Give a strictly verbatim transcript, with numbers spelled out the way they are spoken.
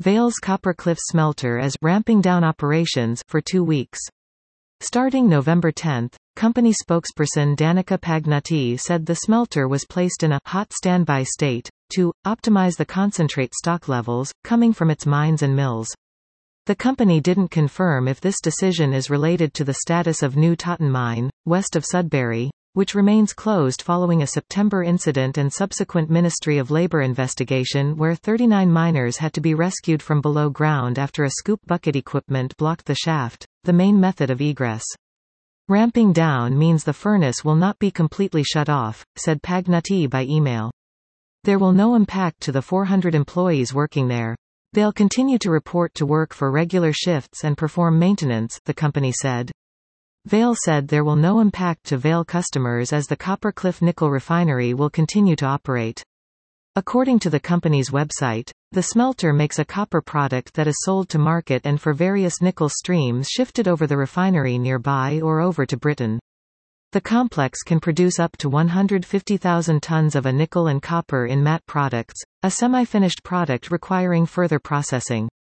Vale's Coppercliff smelter is ramping down operations for two weeks. Starting November tenth, company spokesperson Danica Pagnotti said the smelter was placed in a hot standby state to optimize the concentrate stock levels coming from its mines and mills. The company didn't confirm if this decision is related to the status of New Totten Mine, west of Sudbury, which remains closed following a September incident and subsequent Ministry of Labour investigation where thirty-nine miners had to be rescued from below ground after a scoop bucket equipment blocked the shaft, the main method of egress. Ramping down means the furnace will not be completely shut off, said Pagnotti by email. There will no impact to the four hundred employees working there. They'll continue to report to work for regular shifts and perform maintenance, the company said. Vale said there will no impact to Vale customers as the Coppercliff nickel refinery will continue to operate. According to the company's website, the smelter makes a copper product that is sold to market and for various nickel streams shifted over the refinery nearby or over to Britain. The complex can produce up to one hundred fifty thousand tons of a nickel and copper in matte products, a semi-finished product requiring further processing.